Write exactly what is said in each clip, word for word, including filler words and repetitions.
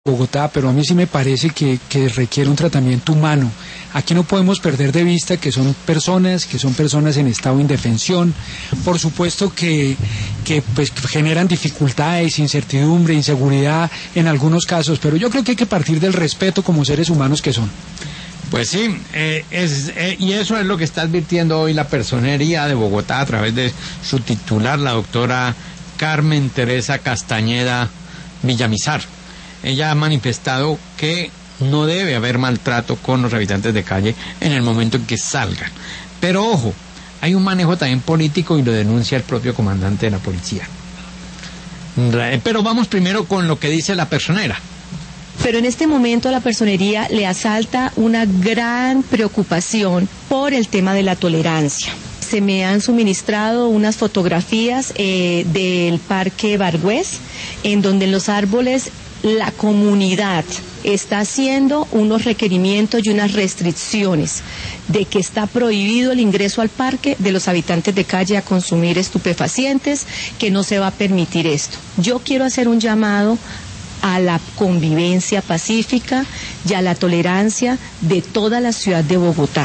Bogotá, pero a mí sí me parece que, que requiere un tratamiento humano. Aquí no podemos perder de vista que son personas, que son personas en estado de indefensión, por supuesto que, que pues, generan dificultades, incertidumbre, inseguridad en algunos casos, pero yo creo que hay que partir del respeto como seres humanos que son. Pues sí, eh, es, eh, y eso es lo que está advirtiendo hoy la Personería de Bogotá a través de su titular, la doctora Carmen Teresa Castañeda Villamizar. Ella ha manifestado que no debe haber maltrato con los habitantes de calle en el momento en que salgan. Pero ojo, hay un manejo también político y lo denuncia el propio comandante de la policía. Pero vamos primero con lo que dice la personera. Pero en este momento a la personería le asalta una gran preocupación por el tema de la tolerancia. Se me han suministrado unas fotografías eh, del Parque Bargués, en donde en los árboles la comunidad está haciendo unos requerimientos y unas restricciones de que está prohibido el ingreso al parque de los habitantes de calle a consumir estupefacientes, que no se va a permitir esto. Yo quiero hacer un llamado a la convivencia pacífica y a la tolerancia de toda la ciudad de Bogotá.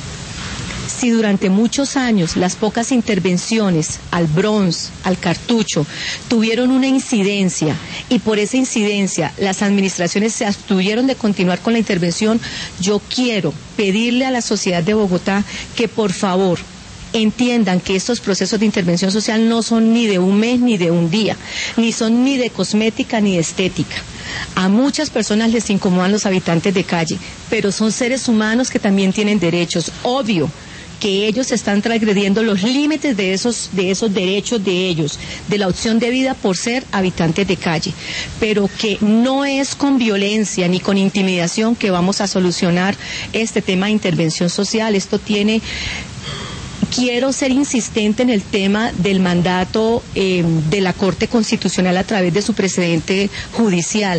Si durante muchos años las pocas intervenciones al Bronx, al Cartucho, tuvieron una incidencia y por esa incidencia las administraciones se abstuvieron de continuar con la intervención, yo quiero pedirle a la sociedad de Bogotá que por favor entiendan que estos procesos de intervención social no son ni de un mes ni de un día, ni son ni de cosmética ni de estética. A muchas personas les incomodan los habitantes de calle, pero son seres humanos que también tienen derechos. Obvio que ellos están transgrediendo los límites de esos, de esos derechos de ellos, de la opción de vida por ser habitantes de calle, pero que no es con violencia ni con intimidación que vamos a solucionar este tema de intervención social. Esto tiene... Quiero ser insistente en el tema del mandato eh, de la Corte Constitucional a través de su precedente judicial.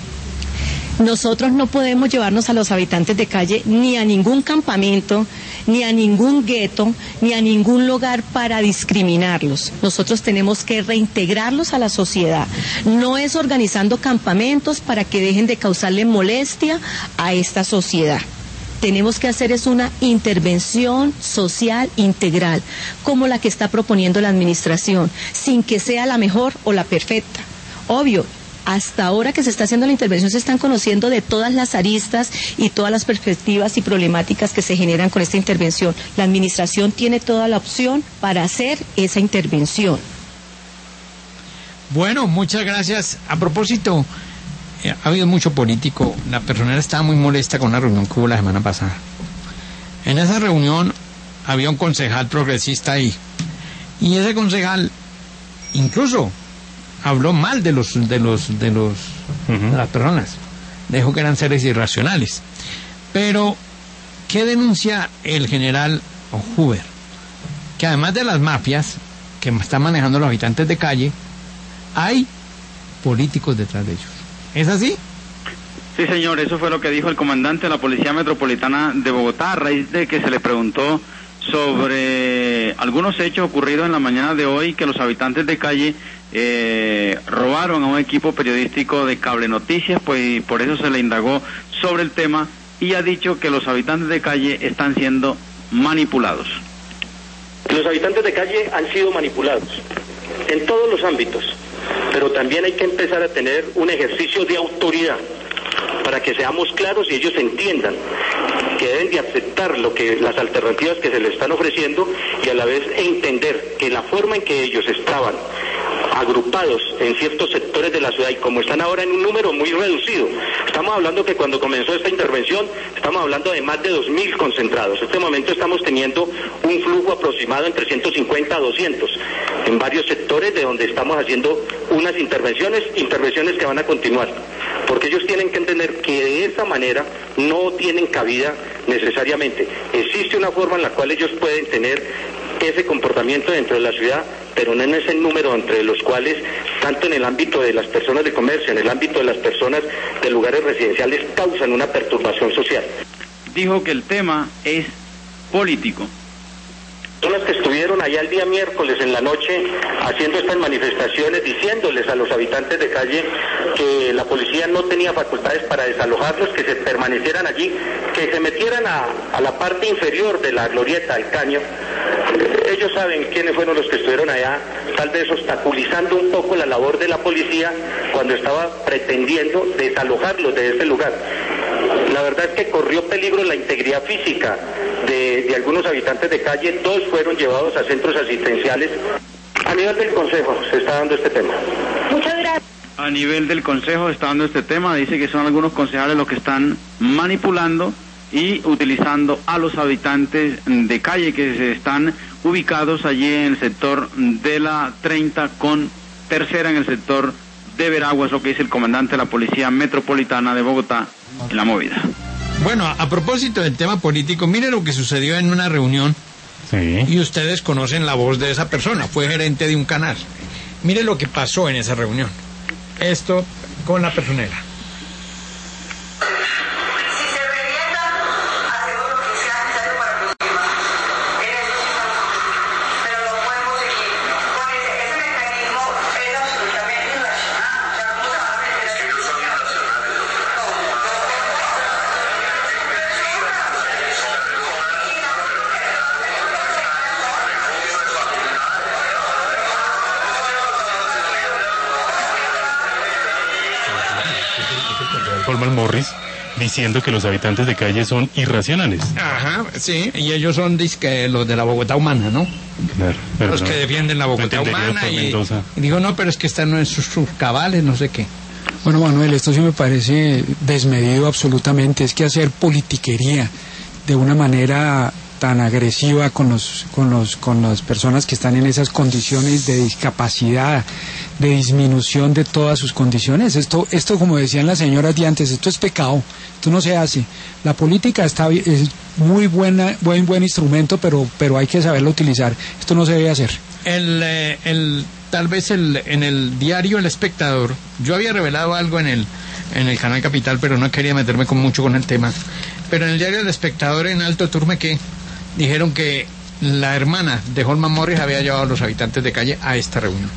Nosotros no podemos llevarnos a los habitantes de calle ni a ningún campamento, ni a ningún gueto, ni a ningún lugar para discriminarlos. Nosotros tenemos que reintegrarlos a la sociedad. No es organizando campamentos para que dejen de causarle molestia a esta sociedad. Tenemos que hacer es una intervención social integral, como la que está proponiendo la administración, sin que sea la mejor o la perfecta. Obvio, hasta ahora que se está haciendo la intervención se están conociendo de todas las aristas y todas las perspectivas y problemáticas que se generan con esta intervención. La administración tiene toda la opción para hacer esa intervención. Bueno, muchas gracias. A propósito, eh, ha habido mucho político. La personera estaba muy molesta con una reunión que hubo la semana pasada. En esa reunión había un concejal progresista ahí. Y ese concejal incluso habló mal de los de los de los uh-huh. de las personas. Dijo que eran seres irracionales. Pero ¿qué denuncia el general Huber? Que además de las mafias que están manejando los habitantes de calle, hay políticos detrás de ellos. ¿Es así? Sí, señor, eso fue lo que dijo el comandante de la Policía Metropolitana de Bogotá a raíz de que se le preguntó sobre algunos hechos ocurridos en la mañana de hoy, que los habitantes de calle eh, robaron a un equipo periodístico de Cable Noticias, pues y por eso se le indagó sobre el tema y ha dicho que los habitantes de calle están siendo manipulados. Los habitantes de calle han sido manipulados en todos los ámbitos, pero también hay que empezar a tener un ejercicio de autoridad para que seamos claros y ellos entiendan que deben de aceptar lo que las alternativas que se les están ofreciendo y a la vez entender que la forma en que ellos estaban agrupados en ciertos sectores de la ciudad y como están ahora en un número muy reducido. Estamos hablando que cuando comenzó esta intervención estamos hablando de más de dos mil concentrados. En este momento estamos teniendo un flujo aproximado entre ciento cincuenta a doscientos en varios sectores de donde estamos haciendo unas intervenciones, intervenciones que van a continuar. Porque ellos tienen que entender que de esa manera no tienen cabida necesariamente. Existe una forma en la cual ellos pueden tener ese comportamiento dentro de la ciudad, pero no en ese número entre los cuales, tanto en el ámbito de las personas de comercio, en el ámbito de las personas de lugares residenciales, causan una perturbación social. Dijo que el tema es político. Personas que estuvieron allá el día miércoles en la noche haciendo estas manifestaciones, diciéndoles a los habitantes de calle que la policía no tenía facultades para desalojarlos, que se permanecieran allí, que se metieran a, a la parte inferior de la glorieta del Caño. Ellos saben quiénes fueron los que estuvieron allá, tal vez obstaculizando un poco la labor de la policía cuando estaba pretendiendo desalojarlos de ese lugar. La verdad es que corrió peligro la integridad física de, de algunos habitantes de calle. Dos fueron llevados a centros asistenciales. A nivel del Consejo se está dando este tema. Muchas gracias. A nivel del Consejo se está dando este tema. Dice que son algunos concejales los que están manipulando y utilizando a los habitantes de calle que se están ubicados allí en el sector de la treinta con tercera, en el sector de Veragua. Es lo que dice el comandante de la Policía Metropolitana de Bogotá en la movida. Bueno, a propósito del tema político, mire lo que sucedió en una reunión. Sí. Y ustedes conocen la voz de esa persona, fue gerente de un canal. Mire lo que pasó en esa reunión. Esto con la personera. Coleman Morris diciendo que los habitantes de calle son irracionales. Ajá, sí, y ellos son disque, los de la Bogotá humana, ¿no? Claro, pero los no, que defienden la Bogotá humana y, y digo, no, pero es que están en sus, sus cabales, no sé qué. Bueno, Manuel, esto sí me parece desmedido absolutamente. Es que hacer politiquería de una manera tan agresiva con los con los con las personas que están en esas condiciones de discapacidad, de disminución de todas sus condiciones, esto esto como decían las señoras de antes, esto es pecado, esto no se hace. La política está es muy buena, buen buen instrumento, pero pero hay que saberlo utilizar. Esto no se debe hacer. El eh, el tal vez el en el diario El Espectador, yo había revelado algo en el en el canal Capital, pero no quería meterme con mucho con el tema. Pero en el diario El Espectador, en Alto Turmequé, dijeron que la hermana de Holman Morris había llevado a los habitantes de calle a esta reunión.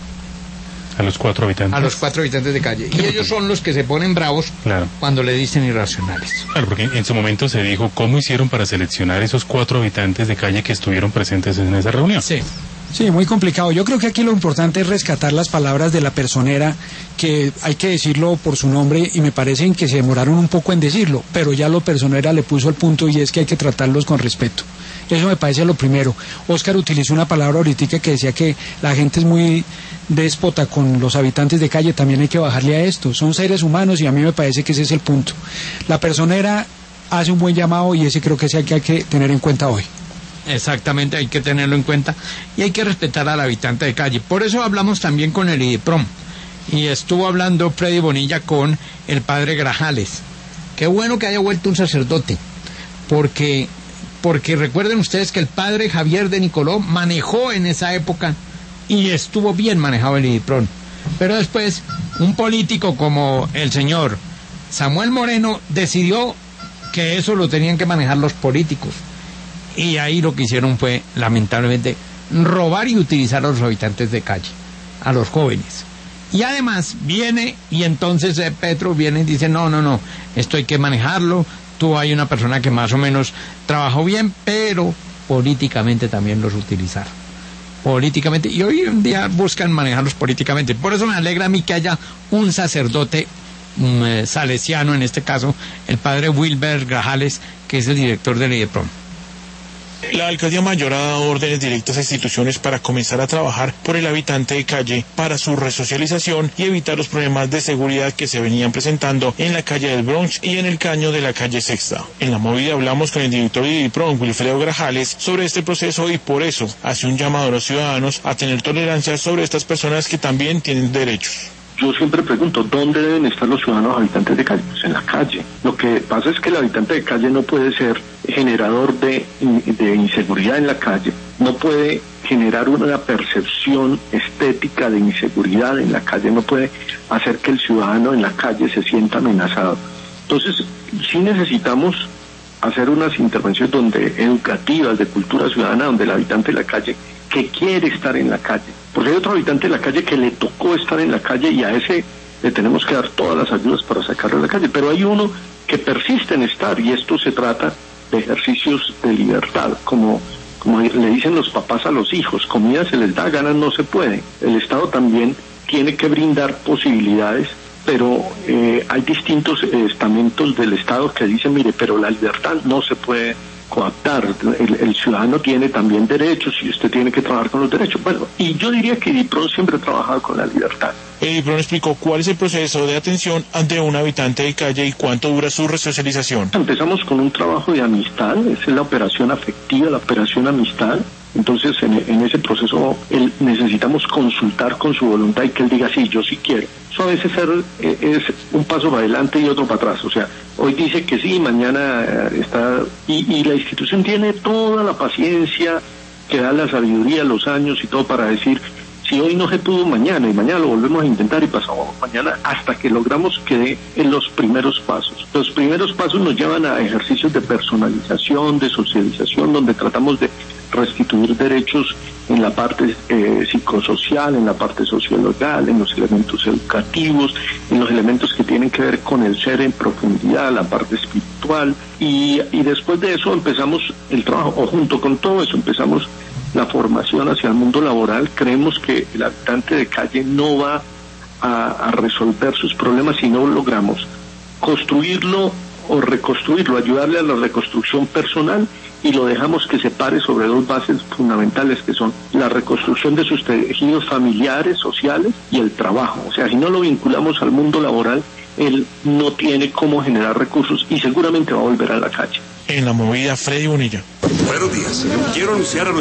A los cuatro habitantes. A los cuatro habitantes de calle. Y ellos son los que se ponen bravos, claro, cuando le dicen irracionales. Claro, porque en su momento se dijo cómo hicieron para seleccionar esos cuatro habitantes de calle que estuvieron presentes en esa reunión. Sí. Sí, muy complicado. Yo creo que aquí lo importante es rescatar las palabras de la personera, que hay que decirlo por su nombre, y me parecen que se demoraron un poco en decirlo, pero ya lo personera le puso el punto, y es que hay que tratarlos con respeto. Eso me parece lo primero. Óscar utilizó una palabra ahorita que decía que la gente es muy déspota con los habitantes de calle. También hay que bajarle a esto. Son seres humanos y a mí me parece que ese es el punto. La personera hace un buen llamado y ese creo que es el que hay que tener en cuenta hoy. Exactamente, hay que tenerlo en cuenta y hay que respetar al habitante de calle. Por eso hablamos también con el IDIPROM y estuvo hablando Freddy Bonilla con el padre Grajales. Qué bueno que haya vuelto un sacerdote, porque porque recuerden ustedes que el padre Javier de Nicoló manejó en esa época y estuvo bien manejado el IDIPROM. Pero después un político como el señor Samuel Moreno decidió que eso lo tenían que manejar los políticos. Y ahí lo que hicieron fue, lamentablemente, robar y utilizar a los habitantes de calle, a los jóvenes. Y además viene, y entonces eh, Petro viene y dice, no, no, no, esto hay que manejarlo, tú hay una persona que más o menos trabajó bien, pero políticamente también los utilizaron. Políticamente, y hoy en día buscan manejarlos políticamente. Por eso me alegra a mí que haya un sacerdote um, eh, salesiano, en este caso, el padre Wilber Grajales, que es el director del IDIPROM. La Alcaldía Mayor ha dado órdenes directas a instituciones para comenzar a trabajar por el habitante de calle para su resocialización y evitar los problemas de seguridad que se venían presentando en la calle del Bronx y en el caño de la calle Sexta. En la movida hablamos con el director de IDIPROM, Wilfredo Grajales, sobre este proceso y por eso hace un llamado a los ciudadanos a tener tolerancia sobre estas personas que también tienen derechos. Yo siempre pregunto, ¿dónde deben estar los ciudadanos habitantes de calle? Pues en la calle. Lo que pasa es que el habitante de calle no puede ser generador de, de inseguridad en la calle, no puede generar una percepción estética de inseguridad en la calle, no puede hacer que el ciudadano en la calle se sienta amenazado. Entonces, sí necesitamos hacer unas intervenciones donde educativas, de cultura ciudadana, donde el habitante de la calle que quiere estar en la calle. Porque hay otro habitante de la calle que le tocó estar en la calle y a ese le tenemos que dar todas las ayudas para sacarlo de la calle. Pero hay uno que persiste en estar, y esto se trata de ejercicios de libertad, como, como le dicen los papás a los hijos: comida se les da, ganas no se puede. El Estado también tiene que brindar posibilidades, pero eh, hay distintos estamentos del Estado que dicen, mire, pero la libertad no se puede coaptar, el, el ciudadano tiene también derechos y usted tiene que trabajar con los derechos. Bueno, y yo diría que DIPRON siempre ha trabajado con la libertad. El DIPRON explicó cuál es el proceso de atención ante un habitante de calle y cuánto dura su resocialización. Empezamos con un trabajo de amistad, esa es la operación afectiva, la operación amistad. Entonces, en, en ese proceso él, necesitamos consultar con su voluntad y que él diga, sí, yo sí quiero. Eso a veces ser, eh, es un paso para adelante y otro para atrás. O sea, hoy dice que sí, mañana eh, está... Y, y la institución tiene toda la paciencia que da la sabiduría, los años y todo para decir, si hoy no se pudo, mañana, y mañana lo volvemos a intentar y pasamos mañana, hasta que logramos que dé en los primeros pasos. Los primeros pasos nos llevan a ejercicios de personalización, de socialización, donde tratamos de restituir derechos en la parte eh, psicosocial, en la parte sociolegal, en los elementos educativos, en los elementos que tienen que ver con el ser en profundidad, la parte espiritual, y, y después de eso empezamos el trabajo, o junto con todo eso empezamos la formación hacia el mundo laboral. Creemos que el habitante de calle no va a, a resolver sus problemas si no logramos construirlo o reconstruirlo, ayudarle a la reconstrucción personal, y lo dejamos que se pare sobre dos bases fundamentales, que son la reconstrucción de sus tejidos familiares, sociales, y el trabajo. O sea, si no lo vinculamos al mundo laboral, él no tiene cómo generar recursos y seguramente va a volver a la calle. En la movida, Freddy Bonilla. Buenos días. Quiero anunciar a